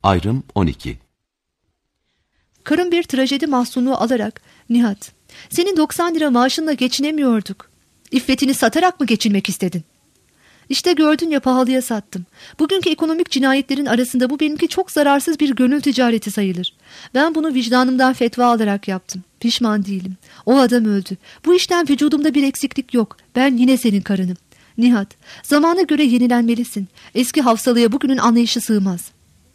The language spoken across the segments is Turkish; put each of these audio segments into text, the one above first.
Ayrım 12. Karım bir trajedi mahzunluğu alarak, "Nihat, senin 90 lira maaşınla geçinemiyorduk. İffetini satarak mı geçinmek istedin? İşte gördün ya, pahalıya sattım. Bugünkü ekonomik cinayetlerin arasında bu benimki çok zararsız bir gönül ticareti sayılır. Ben bunu vicdanımdan fetva alarak yaptım. Pişman değilim. O adam öldü. Bu işten vücudumda bir eksiklik yok. Ben yine senin karınım. Nihat, zamana göre yenilenmelisin. Eski hafsalığa bugünün anlayışı sığmaz.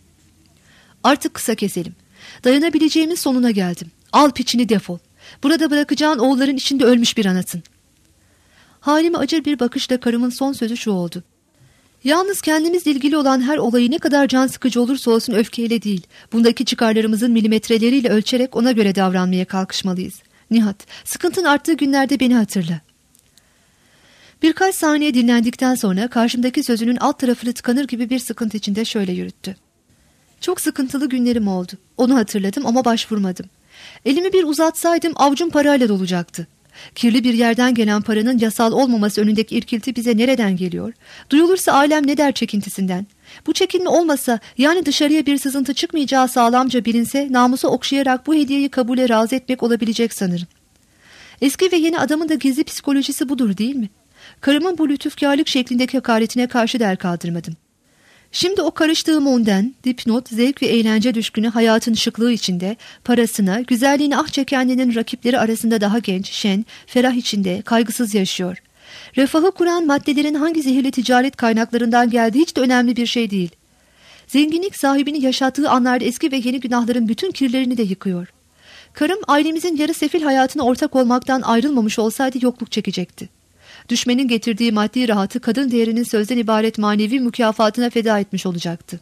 Artık kısa keselim. Dayanabileceğimin sonuna geldim. Al piçini, defol. Burada bırakacağın oğulların içinde ölmüş bir anasın." Halime acır bir bakışla karımın son sözü şu oldu: "Yalnız kendimizle ilgili olan her olayı ne kadar can sıkıcı olursa olsun öfkeyle değil, bundaki çıkarlarımızın milimetreleriyle ölçerek ona göre davranmaya kalkışmalıyız. Nihat, sıkıntın arttığı günlerde beni hatırla." Birkaç saniye dinlendikten sonra karşımdaki sözünün alt tarafını tıkanır gibi bir sıkıntı içinde şöyle yürüttü: "Çok sıkıntılı günlerim oldu. Onu hatırladım ama başvurmadım. Elimi bir uzatsaydım avucum parayla dolacaktı. Kirli bir yerden gelen paranın yasal olmaması önündeki irkilti bize nereden geliyor? Duyulursa alem ne der çekintisinden? Bu çekinme olmasa, yani dışarıya bir sızıntı çıkmayacağı sağlamca bilinse, namusu okşayarak bu hediyeyi kabule razı etmek olabilecek sanırım. Eski ve yeni adamın da gizli psikolojisi budur değil mi? Karımın bu lütufkarlık şeklindeki hakaretine karşı der kaldırmadım. Şimdi o karıştığı monden, dipnot, zevk ve eğlence düşkünü hayatın şıklığı içinde, parasına, güzelliğine ah çekenlerin rakipleri arasında daha genç, şen, ferah içinde, kaygısız yaşıyor. Refahı kuran maddelerin hangi zehirli ticaret kaynaklarından geldiği hiç de önemli bir şey değil. Zenginlik sahibini yaşattığı anlarda eski ve yeni günahların bütün kirlerini de yıkıyor. Karım ailemizin yarı sefil hayatına ortak olmaktan ayrılmamış olsaydı yokluk çekecekti. Düşmenin getirdiği maddi rahatı kadın değerinin sözden ibaret manevi mükafatına feda etmiş olacaktı.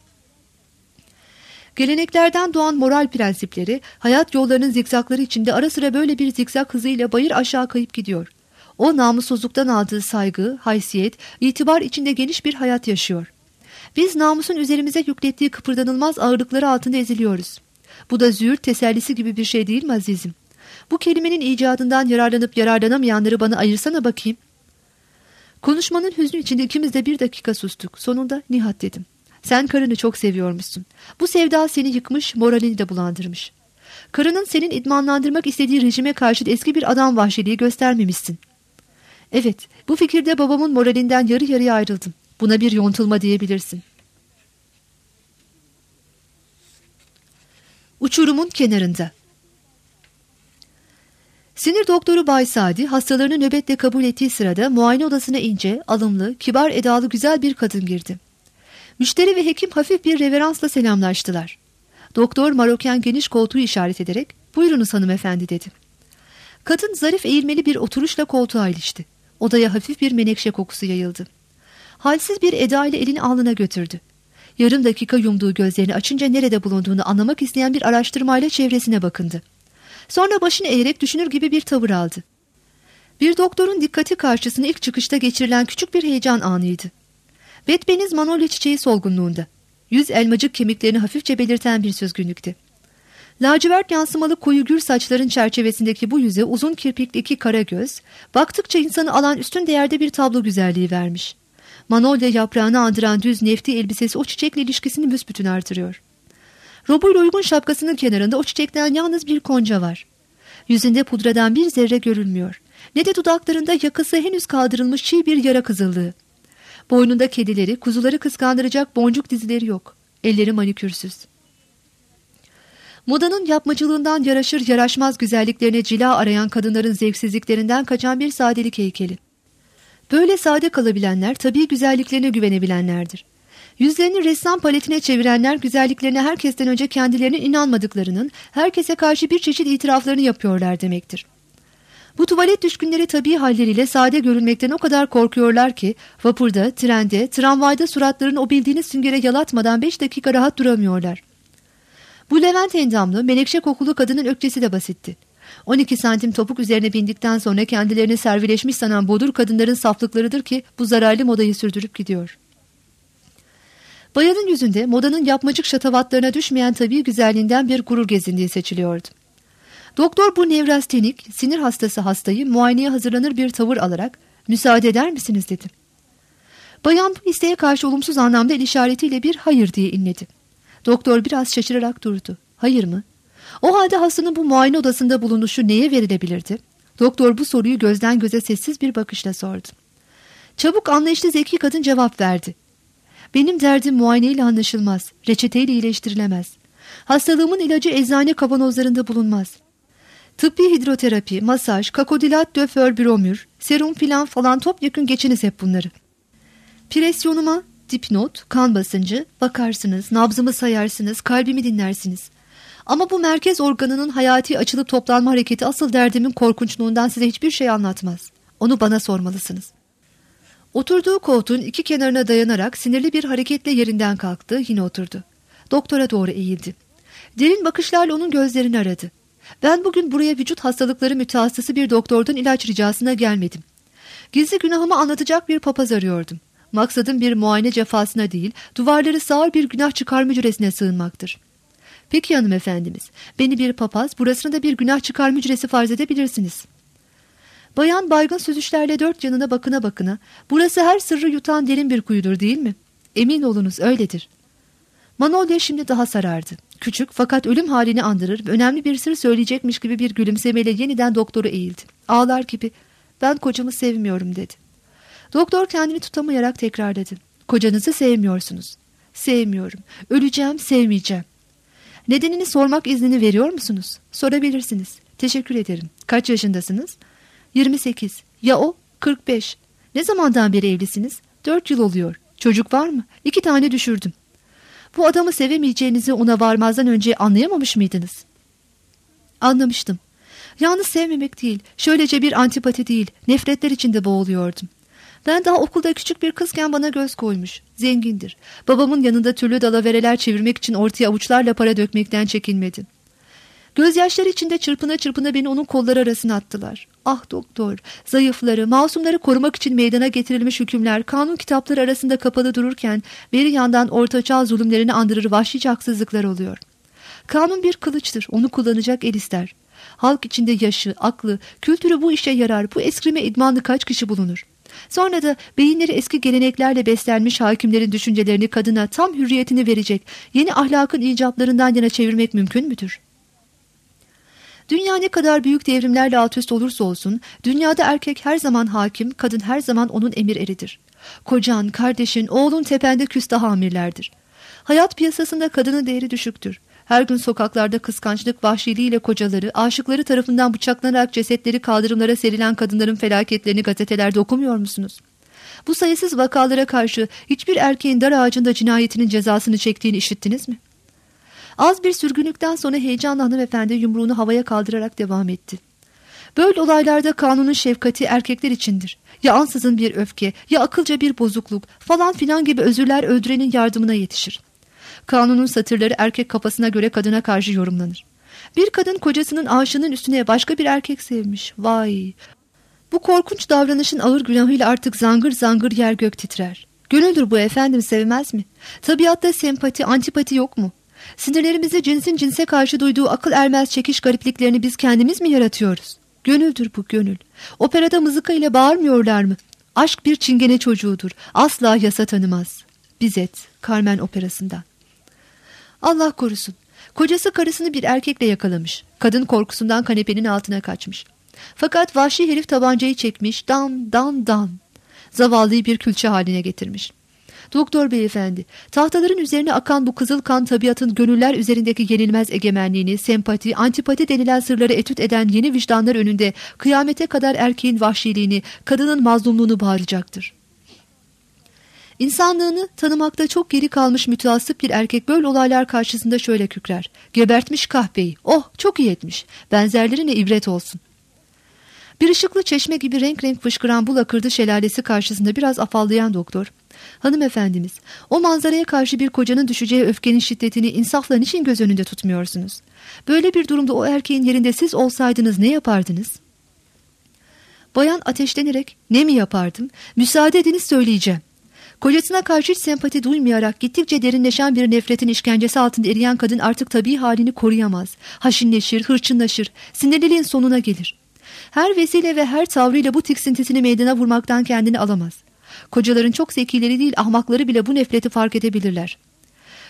Geleneklerden doğan moral prensipleri, hayat yollarının zikzakları içinde ara sıra böyle bir zikzak hızıyla bayır aşağı kayıp gidiyor. O namussuzluktan aldığı saygı, haysiyet, itibar içinde geniş bir hayat yaşıyor. Biz namusun üzerimize yüklettiği kıpırdanılmaz ağırlıkları altında eziliyoruz. Bu da züğürt tesellisi gibi bir şey değil mi azizim? Bu kelimenin icadından yararlanıp yararlanamayanları bana ayırsana bakayım." Konuşmanın hüznü içinde ikimiz de bir dakika sustuk. Sonunda "Nihat," dedim, "sen karını çok seviyormuşsun. Bu sevda seni yıkmış, moralini de bulandırmış. Karının senin idmanlandırmak istediği rejime karşı eski bir adam vahşiliği göstermemişsin." "Evet, bu fikirde babamın moralinden yarı yarıya ayrıldım. Buna bir yontulma diyebilirsin." Uçurumun kenarında. Sinir doktoru Bay Sadi hastalarını nöbetle kabul ettiği sırada muayene odasına ince, alımlı, kibar edalı güzel bir kadın girdi. Müşteri ve hekim hafif bir reveransla selamlaştılar. Doktor Maroken geniş koltuğu işaret ederek "Buyurunuz hanımefendi," dedi. Kadın zarif eğilmeli bir oturuşla koltuğa ilişti. Odaya hafif bir menekşe kokusu yayıldı. Halsiz bir eda ile elini alnına götürdü. Yarım dakika yumduğu gözlerini açınca nerede bulunduğunu anlamak isteyen bir araştırmayla çevresine bakındı. Sonra başını eğerek düşünür gibi bir tavır aldı. Bir doktorun dikkati karşısına ilk çıkışta geçirilen küçük bir heyecan anıydı. Betbeniz manolya çiçeği solgunluğunda. Yüz elmacık kemiklerini hafifçe belirten bir süzgünlükte. Lacivert yansımalı koyu gür saçların çerçevesindeki bu yüze uzun kirpikli iki kara göz, baktıkça insanı alan üstün değerde bir tablo güzelliği vermiş. Manolya yaprağını andıran düz nefti elbisesi o çiçekle ilişkisini büsbütün artırıyor. Robuyla uygun şapkasının kenarında o çiçekten yalnız bir konca var. Yüzünde pudradan bir zerre görülmüyor. Ne de dudaklarında yakası henüz kaldırılmış çiğ bir yara kızıllığı. Boynunda kedileri, kuzuları kıskandıracak boncuk dizileri yok. Elleri manikürsüz. Modanın yapmacılığından yaraşır yaraşmaz güzelliklerine cila arayan kadınların zevksizliklerinden kaçan bir sadelik heykeli. Böyle sade kalabilenler tabii güzelliklerine güvenebilenlerdir. Yüzlerini ressam paletine çevirenler güzelliklerine herkesten önce kendilerine inanmadıklarının, herkese karşı bir çeşit itiraflarını yapıyorlar demektir. Bu tuvalet düşkünleri tabii halleriyle sade görünmekten o kadar korkuyorlar ki vapurda, trende, tramvayda suratlarını o bildiğiniz süngere yalatmadan 5 dakika rahat duramıyorlar. Bu Levent endamlı, menekşe kokulu kadının ökçesi de basitti. 12 santim topuk üzerine bindikten sonra kendilerini servileşmiş sanan bodur kadınların saflıklarıdır ki bu zararlı modayı sürdürüp gidiyor. Bayanın yüzünde modanın yapmacık şatavatlarına düşmeyen tabii güzelliğinden bir gurur gezindiği seçiliyordu. Doktor bu nevrastenik, sinir hastası hastayı muayeneye hazırlanır bir tavır alarak "Müsaade eder misiniz?" dedi. Bayan bu isteğe karşı olumsuz anlamda el işaretiyle bir hayır diye inledi. Doktor biraz şaşırarak durdu. Hayır mı? O halde hastanın bu muayene odasında bulunuşu neye verilebilirdi? Doktor bu soruyu gözden göze sessiz bir bakışla sordu. Çabuk anlayışlı zeki kadın cevap verdi. Benim derdim muayeneyle anlaşılmaz, reçeteyle iyileştirilemez. Hastalığımın ilacı eczane kavanozlarında bulunmaz. Tıbbi hidroterapi, masaj, kakodilat de förbüromür, serum filan falan topyekün geçiniz hep bunları. Presyonuma dipnot, kan basıncı, bakarsınız, nabzımı sayarsınız, kalbimi dinlersiniz. Ama bu merkez organının hayati açılıp toplanma hareketi asıl derdimin korkunçluğundan size hiçbir şey anlatmaz. Onu bana sormalısınız. Oturduğu koltuğun iki kenarına dayanarak sinirli bir hareketle yerinden kalktı, yine oturdu. Doktora doğru eğildi. Derin bakışlarla onun gözlerini aradı. Ben bugün buraya vücut hastalıkları mütehassısı bir doktordan ilaç ricasına gelmedim. Gizli günahımı anlatacak bir papaz arıyordum. Maksadım bir muayene cefasına değil, duvarları sağır bir günah çıkarma hücresine sığınmaktır. Peki hanımefendimiz, beni bir papaz, burasını da bir günah çıkarma hücresi farz edebilirsiniz. Bayan baygın süzüşlerle dört yanına bakına bakına, burası her sırrı yutan derin bir kuyudur değil mi? Emin olunuz öyledir. Manolya şimdi daha sarardı. Küçük fakat ölüm halini andırır, önemli bir sır söyleyecekmiş gibi bir gülümsemeyle yeniden doktora eğildi. Ağlar gibi, ben kocamı sevmiyorum dedi. Doktor kendini tutamayarak tekrarladı. Kocanızı sevmiyorsunuz. Sevmiyorum, öleceğim, sevmeyeceğim. Nedenini sormak iznini veriyor musunuz? Sorabilirsiniz. Teşekkür ederim. Kaç yaşındasınız? 28. Ya o? 45. Ne zamandan beri evlisiniz? 4 yıl oluyor. Çocuk var mı? 2 tane düşürdüm. Bu adamı sevemeyeceğinizi ona varmazdan önce anlayamamış mıydınız? Anlamıştım. Yalnız sevmemek değil, şöylece bir antipati değil, nefretler içinde boğuluyordum. Ben daha okulda küçük bir kızken bana göz koymuş. Zengindir. Babamın yanında türlü dalavereler çevirmek için ortaya avuçlarla para dökmekten çekinmedi. Gözyaşları içinde çırpına çırpına beni onun kolları arasına attılar. Ah doktor, zayıfları, masumları korumak için meydana getirilmiş hükümler kanun kitapları arasında kapalı dururken bir yandan ortaçağ zulümlerini andırır vahşice haksızlıklar oluyor. Kanun bir kılıçtır, onu kullanacak el ister. Halk içinde yaşı, aklı, kültürü bu işe yarar, bu eskrime idmanlı kaç kişi bulunur? Sonra da beyinleri eski geleneklerle beslenmiş hakimlerin düşüncelerini kadına tam hürriyetini verecek yeni ahlakın icaplarından yana çevirmek mümkün müdür? Dünya ne kadar büyük devrimlerle alt üst olursa olsun, dünyada erkek her zaman hakim, kadın her zaman onun emir eridir. Kocan, kardeşin, oğlun tepende küstah amirlerdir. Hayat piyasasında kadının değeri düşüktür. Her gün sokaklarda kıskançlık vahşiliğiyle kocaları, aşıkları tarafından bıçaklanarak cesetleri kaldırımlara serilen kadınların felaketlerini gazetelerde okumuyor musunuz? Bu sayısız vakalara karşı hiçbir erkeğin dar ağacında cinayetinin cezasını çektiğini işittiniz mi? Az bir sürgünlükten sonra heyecanla hanımefendi yumruğunu havaya kaldırarak devam etti. Böyle olaylarda kanunun şefkati erkekler içindir. Ya ansızın bir öfke, ya akılca bir bozukluk falan filan gibi özürler öldürenin yardımına yetişir. Kanunun satırları erkek kafasına göre kadına karşı yorumlanır. Bir kadın kocasının aşığının üstüne başka bir erkek sevmiş. Vay! Bu korkunç davranışın ağır günahıyla artık zangır zangır yer gök titrer. Gönüldür bu efendim, sevmez mi? Tabiatta sempati, antipati yok mu? Sinirlerimizi cinsin cinse karşı duyduğu akıl ermez çekiş garipliklerini biz kendimiz mi yaratıyoruz? Gönüldür bu, gönül. Operada mızıka ile bağırmıyorlar mı? Aşk bir çingene çocuğudur. Asla yasa tanımaz. Bizet, Carmen operasından. Allah korusun. Kocası karısını bir erkekle yakalamış. Kadın korkusundan kanepenin altına kaçmış. Fakat vahşi herif tabancayı çekmiş, dan dan dan. Zavallıyı bir külçe haline getirmiş. Doktor beyefendi, tahtaların üzerine akan bu kızıl kan tabiatın gönüller üzerindeki yenilmez egemenliğini, sempati, antipati denilen sırları etüt eden yeni vicdanlar önünde kıyamete kadar erkeğin vahşiliğini, kadının mazlumluğunu bağıracaktır. İnsanlığını tanımakta çok geri kalmış müteassıp bir erkek böyle olaylar karşısında şöyle kükrer. Gebertmiş kahpeyi. Oh, çok iyi etmiş. Benzerlerine ibret olsun. Bir ışıklı çeşme gibi renk renk fışkıran bu lakırdı şelalesi karşısında biraz afallayan doktor, hanımefendimiz, o manzaraya karşı bir kocanın düşeceği öfkenin şiddetini insafla niçin göz önünde tutmuyorsunuz? Böyle bir durumda o erkeğin yerinde siz olsaydınız ne yapardınız? Bayan ateşlenerek, ne mi yapardım? Müsaade ediniz söyleyeceğim. Kocasına karşı hiç sempati duymayarak gittikçe derinleşen bir nefretin işkencesi altında eriyen kadın artık tabii halini koruyamaz. Haşinleşir, hırçınlaşır, sinirliliğin sonuna gelir. Her vesile ve her tavrıyla bu tiksintisini meydana vurmaktan kendini alamaz. Kocaların çok zekileri değil, ahmakları bile bu nefreti fark edebilirler.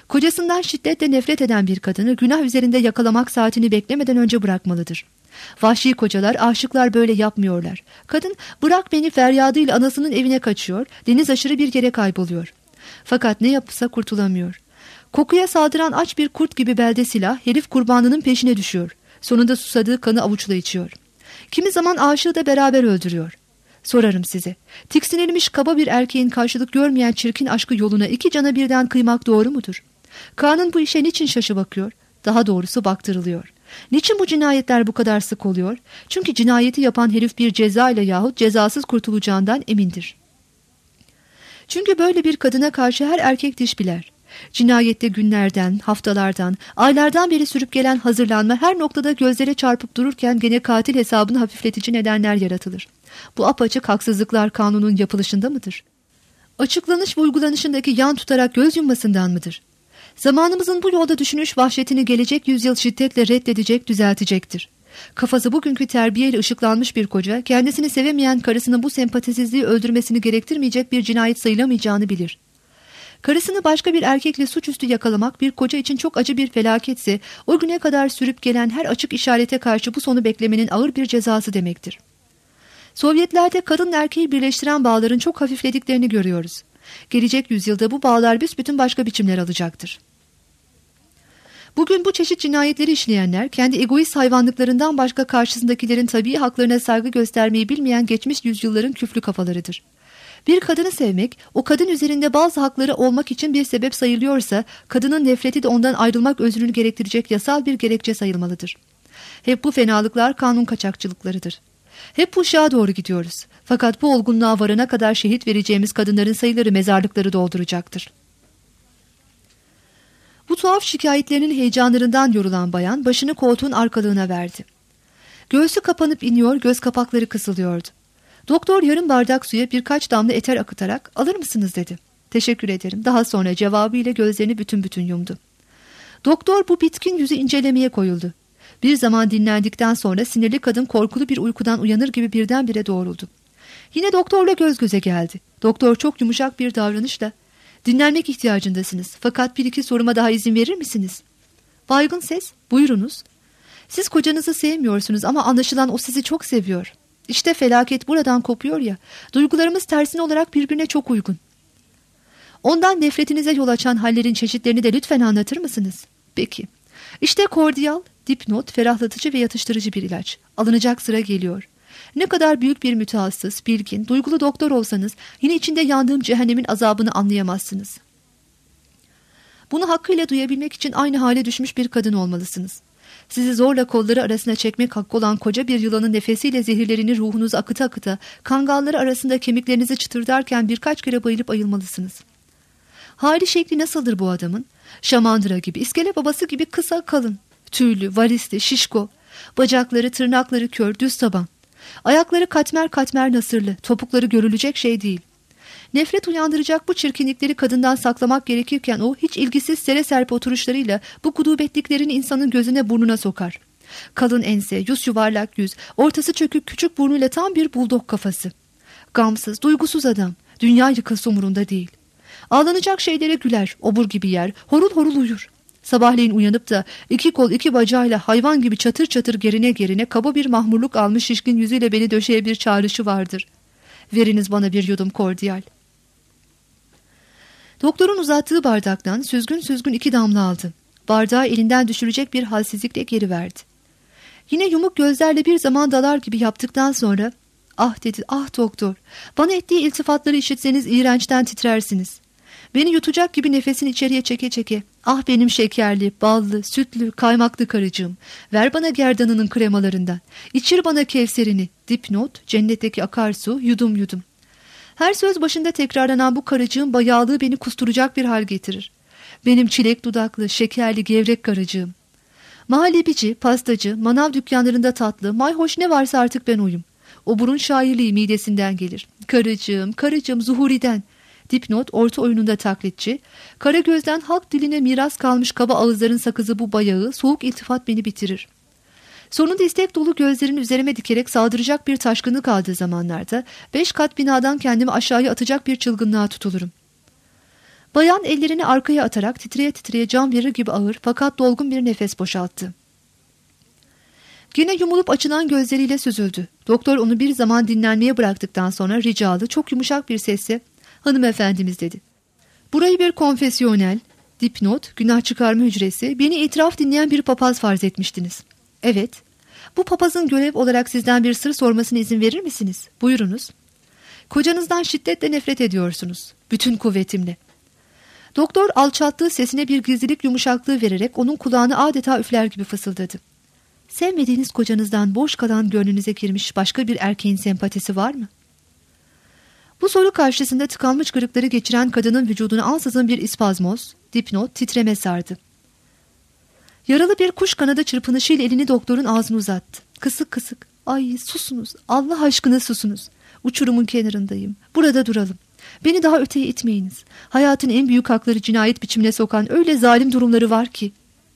Kocasından şiddetle nefret eden bir kadını günah üzerinde yakalamak saatini beklemeden önce bırakmalıdır. Vahşi kocalar, aşıklar böyle yapmıyorlar. Kadın bırak beni feryadıyla anasının evine kaçıyor, deniz aşırı bir yere kayboluyor. Fakat ne yapsa kurtulamıyor. Kokuya saldıran aç bir kurt gibi belde silah, herif kurbanının peşine düşüyor. Sonunda susadığı kanı avuçla içiyor. Kimi zaman aşığı da beraber öldürüyor. Sorarım size, tiksinilmiş kaba bir erkeğin karşılık görmeyen çirkin aşkı yoluna iki cana birden kıymak doğru mudur? Kanun bu işe niçin şaşı bakıyor? Daha doğrusu baktırılıyor. Niçin bu cinayetler bu kadar sık oluyor? Çünkü cinayeti yapan herif bir ceza ile yahut cezasız kurtulacağından emindir. Çünkü böyle bir kadına karşı her erkek diş biler. Cinayette günlerden, haftalardan, aylardan beri sürüp gelen hazırlanma her noktada gözlere çarpıp dururken gene katil hesabını hafifletici nedenler yaratılır. Bu apaçık haksızlıklar kanunun yapılışında mıdır? Açıklanış ve uygulanışındaki yan tutarak göz yummasından mıdır? Zamanımızın bu yolda düşünüş vahşetini gelecek yüzyıl şiddetle reddedecek, düzeltecektir. Kafası bugünkü terbiyeyle ışıklanmış bir koca, kendisini sevemeyen karısının bu sempatisizliği öldürmesini gerektirmeyecek bir cinayet sayılamayacağını bilir. Karısını başka bir erkekle suçüstü yakalamak bir koca için çok acı bir felaketse, o güne kadar sürüp gelen her açık işarete karşı bu sonu beklemenin ağır bir cezası demektir. Sovyetlerde kadın erkeği birleştiren bağların çok hafiflediklerini görüyoruz. Gelecek yüzyılda bu bağlar büsbütün başka biçimler alacaktır. Bugün bu çeşit cinayetleri işleyenler, kendi egoist hayvanlıklarından başka karşısındakilerin tabii haklarına saygı göstermeyi bilmeyen geçmiş yüzyılların küflü kafalarıdır. Bir kadını sevmek, o kadın üzerinde bazı hakları olmak için bir sebep sayılıyorsa, kadının nefreti de ondan ayrılmak özrünü gerektirecek yasal bir gerekçe sayılmalıdır. Hep bu fenalıklar kanun kaçakçılıklarıdır. Hep bu ışığa doğru gidiyoruz. Fakat bu olgunluğa varana kadar şehit vereceğimiz kadınların sayıları mezarlıkları dolduracaktır. Bu tuhaf şikayetlerinin heyecanlarından yorulan bayan başını koltuğun arkalığına verdi. Göğsü kapanıp iniyor, göz kapakları kısılıyordu. Doktor yarım bardak suya birkaç damla eter akıtarak "Alır mısınız?" dedi. "Teşekkür ederim." Daha sonra cevabıyla gözlerini bütün bütün yumdu. Doktor bu bitkin yüzü incelemeye koyuldu. Bir zaman dinlendikten sonra sinirli kadın korkulu bir uykudan uyanır gibi birdenbire doğruldu. Yine doktorla göz göze geldi. Doktor çok yumuşak bir davranışla "Dinlenmek ihtiyacındasınız. Fakat bir iki soruma daha izin verir misiniz?" Baygın ses "Buyurunuz." "Siz kocanızı sevmiyorsunuz ama anlaşılan o sizi çok seviyor. İşte felaket buradan kopuyor ya. Duygularımız tersine olarak birbirine çok uygun. Ondan nefretinize yol açan hallerin çeşitlerini de lütfen anlatır mısınız?" "Peki. İşte kordiyal, dipnot, ferahlatıcı ve yatıştırıcı bir ilaç. Alınacak sıra geliyor. Ne kadar büyük bir mütehassıs, bilgin, duygulu doktor olsanız yine içinde yandığım cehennemin azabını anlayamazsınız. Bunu hakkıyla duyabilmek için aynı hale düşmüş bir kadın olmalısınız. Sizi zorla kolları arasına çekmek hakkı olan koca bir yılanın nefesiyle zehirlerini ruhunuza akıta akıta, kangalları arasında kemiklerinizi çıtırdarken birkaç kere bayılıp ayılmalısınız. Hali şekli nasıldır bu adamın? Şamandıra gibi, iskele babası gibi kısa kalın, tüylü, varisli, şişko, bacakları, tırnakları kör, düz taban. Ayakları katmer katmer nasırlı, topukları görülecek şey değil. Nefret uyandıracak bu çirkinlikleri kadından saklamak gerekirken o hiç ilgisiz sere serpe oturuşlarıyla bu gudubetliklerini insanın gözüne burnuna sokar. Kalın ense, yüz yuvarlak yüz, ortası çökük küçük burnuyla tam bir buldog kafası. Gamsız, duygusuz adam, dünya yıkılsa umurunda değil. Ağlanacak şeylere güler, obur gibi yer, horul horul uyur. Sabahleyin uyanıp da iki kol iki bacağıyla hayvan gibi çatır çatır gerine gerine kaba bir mahmurluk almış şişkin yüzüyle beni döşeye bir çağrışı vardır. "Veriniz bana bir yudum kordiyal." Doktorun uzattığı bardaktan süzgün süzgün 2 damla aldı. Bardağı elinden düşürecek bir halsizlikle geri verdi. Yine yumuk gözlerle bir zaman dalar gibi yaptıktan sonra "Ah," dedi, "ah doktor, bana ettiği iltifatları işitseniz iğrençten titrersiniz. Beni yutacak gibi nefesini içeriye çeke çeke, ah benim şekerli, ballı, sütlü, kaymaklı karıcığım, ver bana gerdanının kremalarından, içir bana kevserini." Dipnot, cennetteki akarsu, yudum yudum. Her söz başında tekrarlanan bu karıcığın bayağılığı beni kusturacak bir hal getirir. Benim çilek dudaklı, şekerli, gevrek karıcığım. Mahallebici, pastacı, manav dükkanlarında tatlı, mayhoş ne varsa artık ben oyum. O burun şairliği midesinden gelir. Karıcığım, karıcığım Zuhuri'den. Dipnot, orta oyununda taklitçi. Karagöz'den halk diline miras kalmış kaba ağızların sakızı bu bayağı, soğuk iltifat beni bitirir. Sonunda istek dolu gözlerini üzerime dikerek saldıracak bir taşkınlık aldığı zamanlarda 5 kat binadan kendimi aşağıya atacak bir çılgınlığa tutulurum. Bayan ellerini arkaya atarak titreye titreye can verir gibi ağır fakat dolgun bir nefes boşalttı. Yine yumulup açılan gözleriyle süzüldü. Doktor onu bir zaman dinlenmeye bıraktıktan sonra ricalı, çok yumuşak bir sesle "Hanımefendimiz" dedi. "Burayı bir konfesyonel, dipnot, günah çıkarma hücresi, beni itiraf dinleyen bir papaz farz etmiştiniz." "Evet." "Bu papazın görev olarak sizden bir sır sormasına izin verir misiniz?" "Buyurunuz." "Kocanızdan şiddetle nefret ediyorsunuz." "Bütün kuvvetimle." Doktor alçalttığı sesine bir gizlilik yumuşaklığı vererek onun kulağını adeta üfler gibi fısıldadı. "Sevmediğiniz kocanızdan boş kalan gönlünüze girmiş başka bir erkeğin sempatisi var mı?" Bu soru karşısında tıkanmış kırıkları geçiren kadının vücuduna ansızın bir ispazmoz, dipnot, titreme sardı. Yaralı bir kuş kanadı çırpınışıyla elini doktorun ağzına uzattı. Kısık kısık. "Ay susunuz, Allah aşkına susunuz. Uçurumun kenarındayım. Burada duralım. Beni daha öteye itmeyiniz. Hayatın en büyük hakları cinayet biçimine sokan öyle zalim durumları var ki."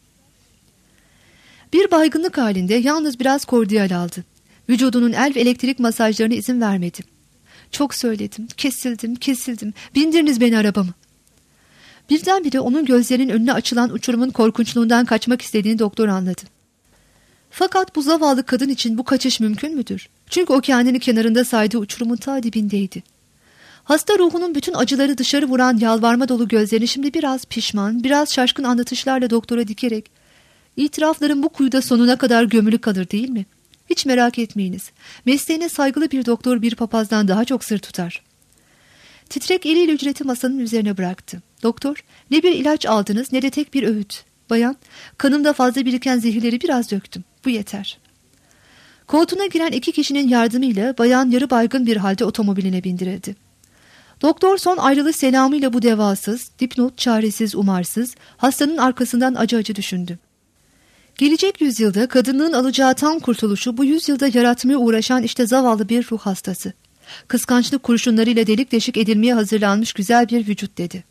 Bir baygınlık halinde yalnız biraz kordiyal aldı. Vücudunun el ve elektrik masajlarına izin vermedi. "Çok söyledim, kesildim. Bindiriniz beni arabama." Birdenbire onun gözlerinin önüne açılan uçurumun korkunçluğundan kaçmak istediğini doktor anladı. Fakat bu zavallı kadın için bu kaçış mümkün müdür? Çünkü o kendini kenarında saydığı uçurumun ta dibindeydi. Hasta ruhunun bütün acıları dışarı vuran yalvarma dolu gözlerini şimdi biraz pişman, biraz şaşkın anlatışlarla doktora dikerek "İtirafların bu kuyuda sonuna kadar gömülü kalır değil mi? Hiç merak etmeyiniz. Mesleğine saygılı bir doktor bir papazdan daha çok sır tutar." Titrek eliyle ücreti masanın üzerine bıraktı. "Doktor, ne bir ilaç aldınız ne de tek bir öğüt. Bayan, kanımda fazla biriken zehirleri biraz döktüm. Bu yeter." Koltuğuna giren 2 kişinin yardımıyla bayan yarı baygın bir halde otomobiline bindirildi. Doktor son ayrılış selamıyla bu devasız, dipnot, çaresiz, umarsız, hastanın arkasından acı acı düşündü. Gelecek yüzyılda kadınlığın alacağı tam kurtuluşu bu yüzyılda yaratmaya uğraşan işte zavallı bir ruh hastası. Kıskançlık kurşunlarıyla delik deşik edilmeye hazırlanmış güzel bir vücut dedi.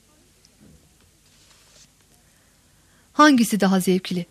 Hangisi daha zevkli?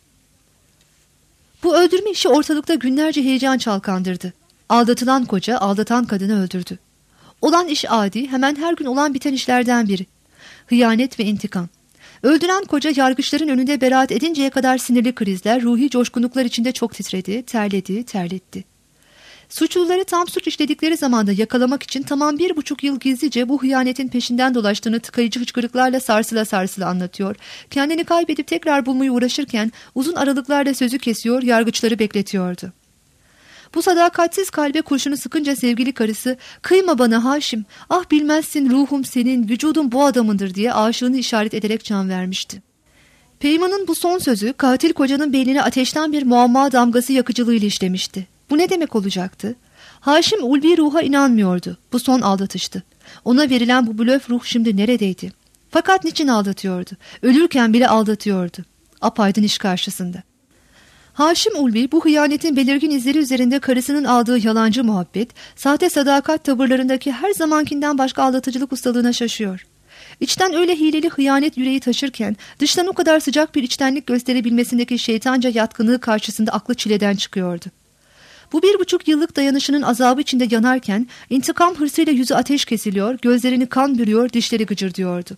Bu öldürme işi ortalıkta günlerce heyecan çalkandırdı. Aldatılan koca aldatan kadını öldürdü. Olan iş adi, hemen her gün olan biten işlerden biri. Hıyanet ve intikam. Öldüren koca yargıçların önünde beraat edinceye kadar sinirli krizler, ruhi coşkunluklar içinde çok titredi, terletti. Suçluları tam suç işledikleri zamanda yakalamak için tamam 1,5 yıl gizlice bu hıyanetin peşinden dolaştığını tıkayıcı hıçkırıklarla sarsıla anlatıyor. Kendini kaybedip tekrar bulmaya uğraşırken uzun aralıklarla sözü kesiyor, yargıçları bekletiyordu. Bu sadakatsiz kalbe kurşunu sıkınca sevgili karısı "Kıyma bana Haşim, ah bilmezsin ruhum senin, vücudun bu adamındır" diye aşığını işaret ederek can vermişti. Peyman'ın bu son sözü katil kocanın beynine ateşten bir muamma damgası yakıcılığıyla işlemişti. Bu ne demek olacaktı? Haşim ulvi ruha inanmıyordu. Bu son aldatıştı. Ona verilen bu blöf ruh şimdi neredeydi? Fakat niçin aldatıyordu? Ölürken bile aldatıyordu. Apaydın iş karşısında. Haşim Ulvi bu hıyanetin belirgin izleri üzerinde karısının aldığı yalancı muhabbet, sahte sadakat tavırlarındaki her zamankinden başka aldatıcılık ustalığına şaşıyor. İçten öyle hileli hıyanet yüreği taşırken dıştan o kadar sıcak bir içtenlik gösterebilmesindeki şeytanca yatkınlığı karşısında aklı çileden çıkıyordu. Bu 1,5 yıllık dayanışının azabı içinde yanarken intikam hırsıyla yüzü ateş kesiliyor, gözlerini kan bürüyor, dişleri gıcırdıyordu.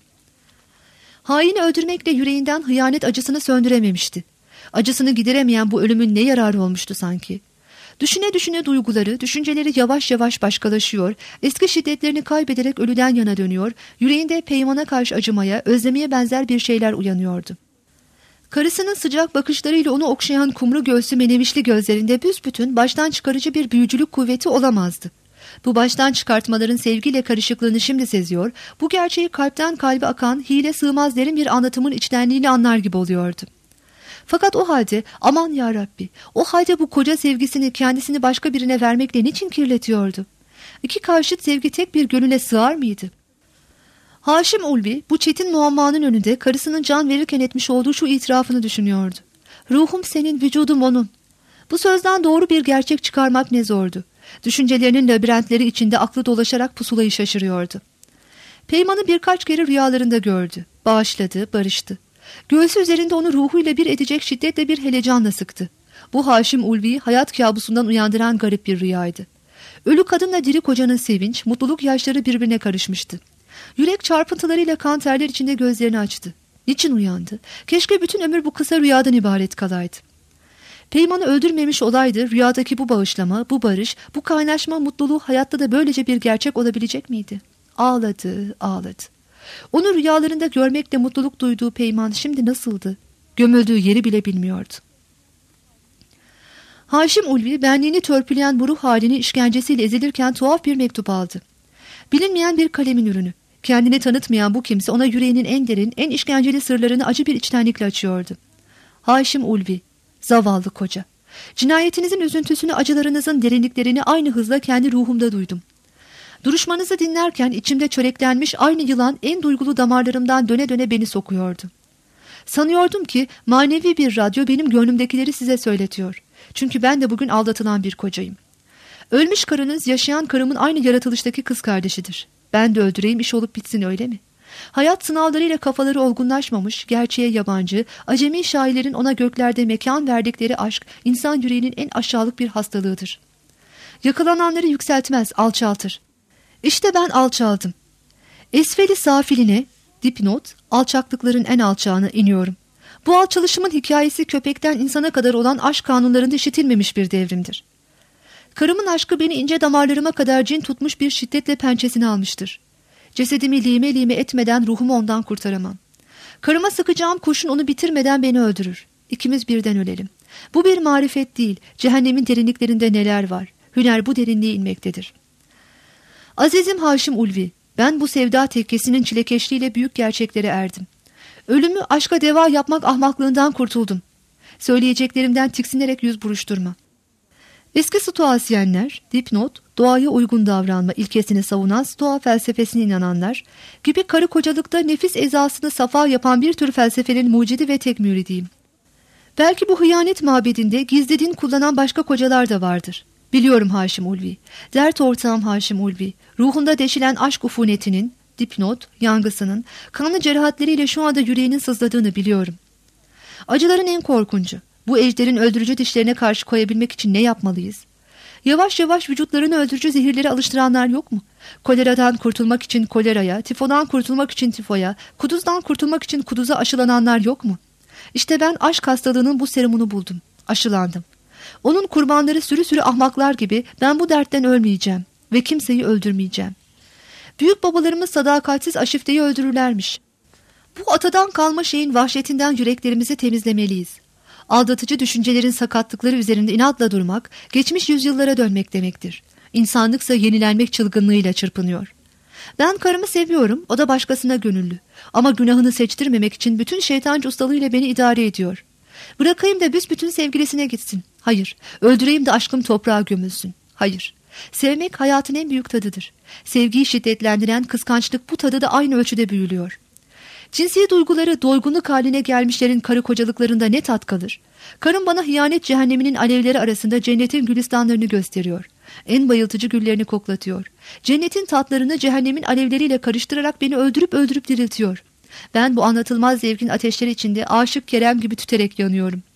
Haini öldürmekle yüreğinden hıyanet acısını söndürememişti. Acısını gideremeyen bu ölümün ne yararı olmuştu sanki? Düşüne düşüne duyguları, düşünceleri yavaş yavaş başkalaşıyor, eski şiddetlerini kaybederek ölüden yana dönüyor, yüreğinde Peyman'a karşı acımaya, özlemeye benzer bir şeyler uyanıyordu. Karısının sıcak bakışlarıyla onu okşayan kumru göğsü menevişli gözlerinde büsbütün baştan çıkarıcı bir büyücülük kuvveti olamazdı. Bu baştan çıkartmaların sevgiyle karışıklığını şimdi seziyor, bu gerçeği kalpten kalbe akan, hile sığmaz derin bir anlatımın içtenliğini anlar gibi oluyordu. Fakat o halde aman yarabbi, o halde bu koca sevgisini kendisini başka birine vermekle niçin kirletiyordu? İki karşıt sevgi tek bir gönüle sığar mıydı? Haşim Ulvi bu çetin muammanın önünde karısının can verirken etmiş olduğu şu itirafını düşünüyordu. Ruhum senin, vücudum onun. Bu sözden doğru bir gerçek çıkarmak ne zordu. Düşüncelerinin labirentleri içinde aklı dolaşarak pusulayı şaşırıyordu. Peyman'ı birkaç kere rüyalarında gördü. Bağışladı, barıştı. Göğsü üzerinde onu ruhuyla bir edecek şiddetle bir helecanla sıktı. Bu Haşim Ulvi'yi hayat kabusundan uyandıran garip bir rüyaydı. Ölü kadınla diri kocanın sevinç, mutluluk yaşları birbirine karışmıştı. Yürek çarpıntılarıyla kan terler içinde gözlerini açtı. Niçin uyandı? Keşke bütün ömür bu kısa rüyadan ibaret kalaydı. Peyman'ı öldürmemiş olaydı, rüyadaki bu bağışlama, bu barış, bu kaynaşma mutluluğu hayatta da böylece bir gerçek olabilecek miydi? Ağladı, ağladı. Onu rüyalarında görmekle mutluluk duyduğu Peyman şimdi nasıldı? Gömüldüğü yeri bile bilmiyordu. Haşim Ulvi benliğini törpüleyen bu ruh halini işkencesiyle ezilirken tuhaf bir mektup aldı. Bilinmeyen bir kalemin ürünü. Kendini tanıtmayan bu kimse ona yüreğinin en derin, en işkenceli sırlarını acı bir içtenlikle açıyordu. Haşim Ulvi, zavallı koca. Cinayetinizin üzüntüsünü, acılarınızın derinliklerini aynı hızla kendi ruhumda duydum. Duruşmanızı dinlerken içimde çöreklenmiş aynı yılan en duygulu damarlarımdan döne döne beni sokuyordu. Sanıyordum ki manevi bir radyo benim gönlümdekileri size söyletiyor. Çünkü ben de bugün aldatılan bir kocayım. Ölmüş karınız yaşayan karımın aynı yaratılıştaki kız kardeşidir. Ben de öldüreyim, iş olup bitsin, öyle mi? Hayat sınavlarıyla kafaları olgunlaşmamış, gerçeğe yabancı, acemi şairlerin ona göklerde mekan verdikleri aşk, insan yüreğinin en aşağılık bir hastalığıdır. Yakalananları yükseltmez, alçaltır. İşte ben alçaldım. Esfeli safiline, dipnot, alçaklıkların en alçağına iniyorum. Bu alçalışımın hikayesi köpekten insana kadar olan aşk kanunlarında işitilmemiş bir devrimdir. Karımın aşkı beni ince damarlarıma kadar cin tutmuş bir şiddetle pençesine almıştır. Cesedimi lime lime etmeden ruhumu ondan kurtaramam. Karıma sıkacağım kurşun onu bitirmeden beni öldürür. İkimiz birden ölelim. Bu bir marifet değil, cehennemin derinliklerinde neler var. Hüner bu derinliğe inmektedir. Azizim Haşim Ulvi, ben bu sevda tekkesinin çilekeşliğiyle büyük gerçeklere erdim. Ölümü aşka deva yapmak ahmaklığından kurtuldum. Söyleyeceklerimden tiksinerek yüz buruşturma. Eski Stoasyenler, dipnot, doğaya uygun davranma ilkesini savunan Stoa felsefesine inananlar gibi karı kocalıkta nefis ezasını safa yapan bir tür felsefenin mucidi ve tek müridiyim. Belki bu hıyanet mabedinde gizli din kullanan başka kocalar da vardır. Biliyorum Haşim Ulvi, dert ortağım Haşim Ulvi, ruhunda deşilen aşk ufunetinin, dipnot, yangısının, kanlı cerahatleriyle şu anda yüreğinin sızladığını biliyorum. Acıların en korkuncu. Bu ejderin öldürücü dişlerine karşı koyabilmek için ne yapmalıyız? Yavaş yavaş vücutlarını öldürücü zehirleri alıştıranlar yok mu? Koleradan kurtulmak için koleraya, tifodan kurtulmak için tifoya, kuduzdan kurtulmak için kuduza aşılananlar yok mu? İşte ben aşk hastalığının bu serumunu buldum. Aşılandım. Onun kurbanları sürü sürü ahmaklar gibi ben bu dertten ölmeyeceğim ve kimseyi öldürmeyeceğim. Büyük babalarımız sadakatsiz Aşifte'yi öldürürlermiş. Bu atadan kalma şeyin vahşetinden yüreklerimizi temizlemeliyiz. Aldatıcı düşüncelerin sakatlıkları üzerinde inatla durmak, geçmiş yüzyıllara dönmek demektir. İnsanlıksa yenilenmek çılgınlığıyla çırpınıyor. Ben karımı seviyorum, o da başkasına gönüllü. Ama günahını seçtirmemek için bütün şeytancı ustalığıyla beni idare ediyor. Bırakayım da büsbütün sevgilisine gitsin. Hayır. Öldüreyim de aşkım toprağa gömülsün. Hayır. Sevmek hayatın en büyük tadıdır. Sevgiyi şiddetlendiren kıskançlık bu tadı da aynı ölçüde büyülüyor. Cinsi duyguları doygunluk haline gelmişlerin karı kocalıklarında ne tat kalır? Karım bana hıyanet cehenneminin alevleri arasında cennetin gülistanlarını gösteriyor. En bayıltıcı güllerini koklatıyor. Cennetin tatlarını cehennemin alevleriyle karıştırarak beni öldürüp diriltiyor. Ben bu anlatılmaz zevkin ateşleri içinde aşık Kerem gibi tüterek yanıyorum.